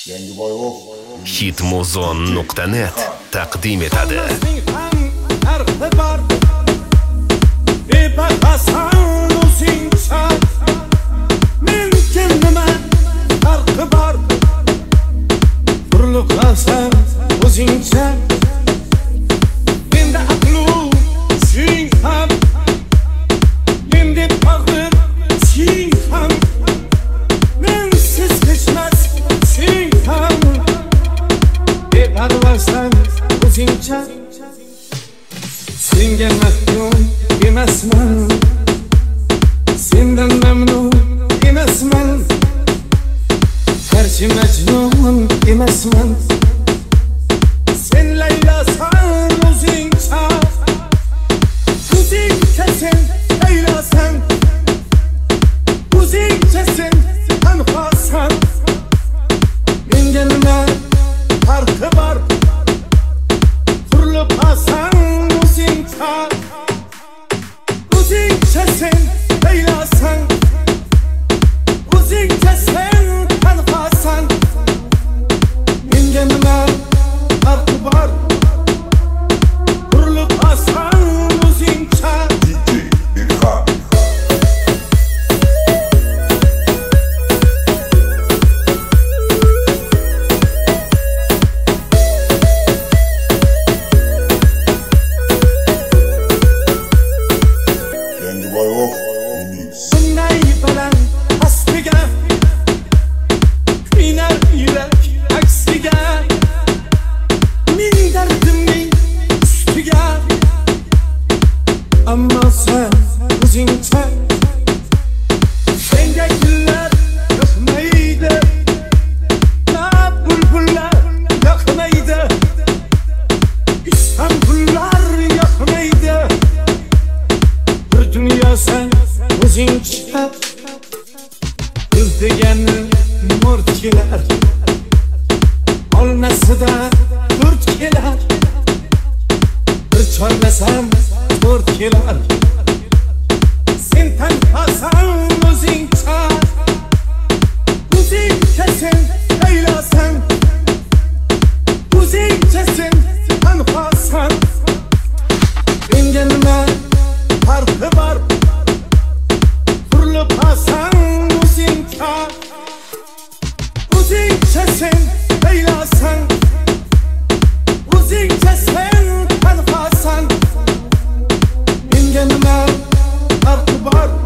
Hitmuzon.net taqdim etadi. Senga mahkum emasman, sendan mamnun emasman, qarshi majnun emasman. Sen laylasan o'zingcha, o'zingcha sen laylasan, o'zingcha sen tanhosan. Menga nima farqi bor? Qurilib asan o'zingcha sen laylasan, o'zingcha sen tanhosan. Menga nima farqi bor? Qurilib asan o'zingcha. Bunday baland pastiga kuynar yurak aksiga, men dardimning ustiga. Ammo sen o'zingcha, senga gullar yoqmaydi, na bulbullar yoqmaydi, Istanbullar yoqmaydi. Bir dunyo sen o'zingcha, gul degani mo'rt kelar, olmasida to'rt kelar, bir chorlasam to'rt kelar. Sen tanhosan o'zingcha, o'zingcha sen laylasan, o'zingcha sen tanhosan. Menga nima farqi bor? Qurilib asan o'zingcha, o'zingcha sen laylasan, o'zingcha sen tanhosan. Menga nima farqi bor?